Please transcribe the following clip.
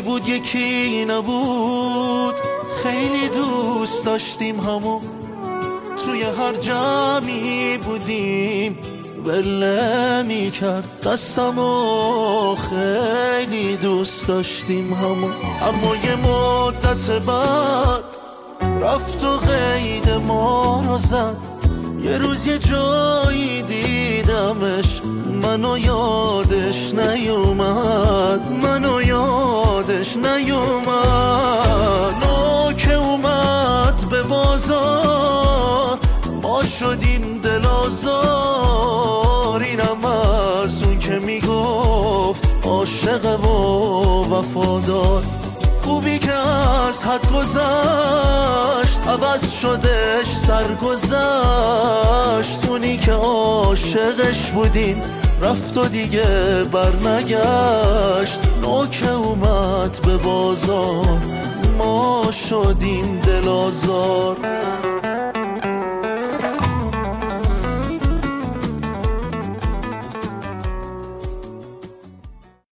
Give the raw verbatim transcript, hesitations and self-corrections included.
بود یکی نبود، خیلی دوست داشتیم همو، توی هر جمعی بودیم بله می کرد دستمو، خیلی دوست داشتیم همو. اما یه مدت بعد رفت و قید ما رو زد، یه روز یه جایی دیدمش، منو یادش نیومد، منو یادش نیومد. نو که اومد به بازار ما شدیم دل آزار، اینم از اون که میگفت عاشق و وفادار. خوبی که از حد گذشت عوض شدش سرگذشت، اونی که عاشقش بودیم رفت و دیگه برنگشت. نو که اومد به بازار ما شدیم دل آزار.